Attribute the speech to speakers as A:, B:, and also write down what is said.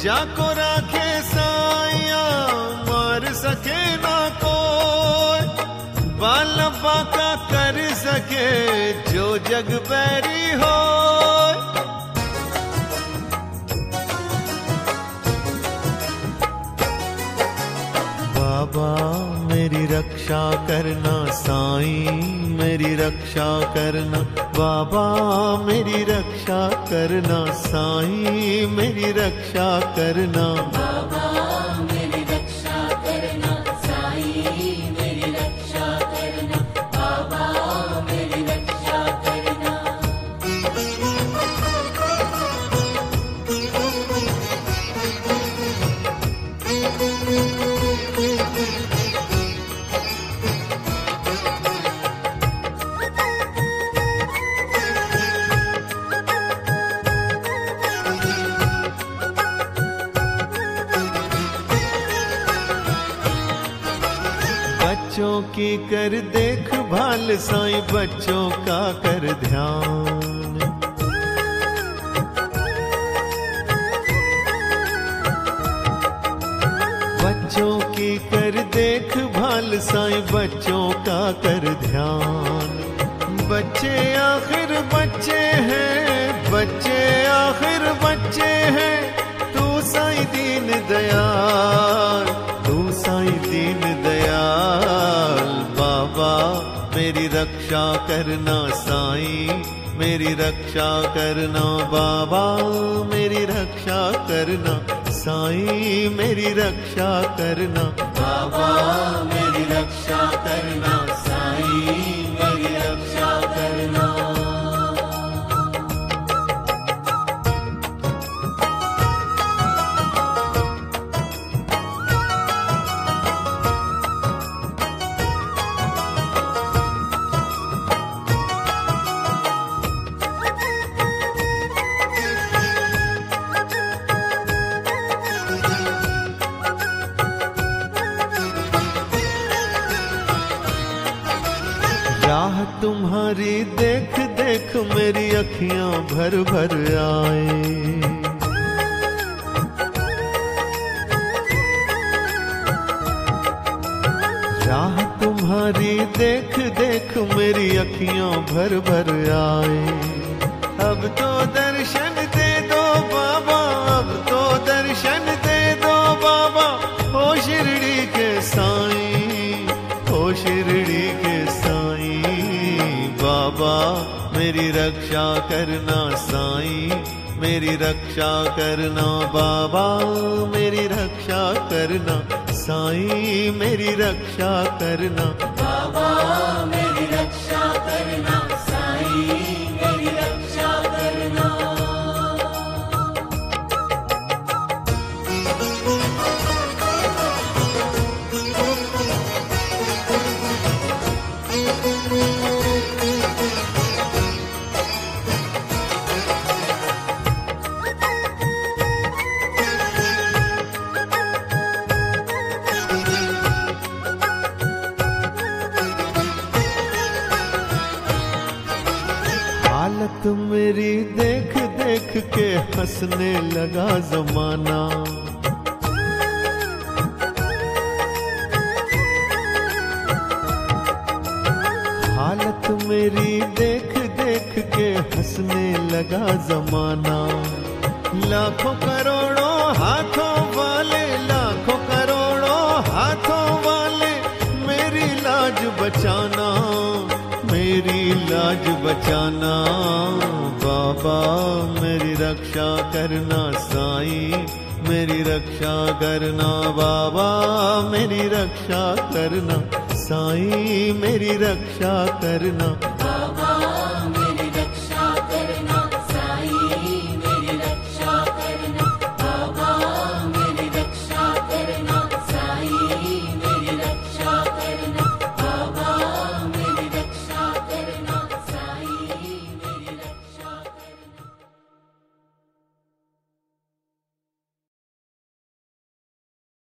A: जाको राखे साइया मार सके ना कोई, बाला बाका कर सके जो जग बैरी हो। बाबा मेरी रक्षा करना, साईं मेरी रक्षा करना, बाबा मेरी रक्षा करना, साईं मेरी रक्षा करना,
B: बाबा मेरी रक्षा करना, साईं मेरी रक्षा करना, बाबा मेरी रक्षा करना।
A: बच्चों की कर देखभाल साईं, बच्चों का कर ध्यान, बच्चों की कर देखभाल साईं, बच्चों का कर ध्यान। बच्चे आखिर बच्चे हैं, बच्चे आखिर बच्चे हैं, तू साईं दीन दयाल, तू साईं दीन दयाल। बाबा मेरी रक्षा करना, साईं मेरी रक्षा करना, बाबा मेरी रक्षा करना, साईं मेरी रक्षा करना, बाबा मेरी रक्षा करना, साईं मेरी रक्षा करना। राह तुम्हारी देख देख मेरी अखियां भर भर आए, राह तुम्हारी देख देख मेरी अखियां भर भर आए। अब तो दर्शन दे दो बाबा, अब तो दर्शन दे दो बाबा, ओ शिरडी के साईं, ओ शिरडी के साईं। बाबा मेरी रक्षा करना, साईं मेरी रक्षा करना, बाबा मेरी रक्षा करना, साईं मेरी रक्षा करना,
B: बाबा मेरी रक्षा करना, साईं मेरी रक्षा करना।
A: हालत मेरी देख देख के हंसने लगा जमाना, हालत मेरी देख देख के हंसने लगा जमाना। लाखों करोड़ों हाथों वाले, लाखों करोड़ों हाथों वाले, मेरी लाज बचाना, मेरी लाज बचाना। बाबा मेरी रक्षा करना, साईं मेरी रक्षा करना, बाबा मेरी रक्षा करना, साईं मेरी रक्षा करना,
B: बाबा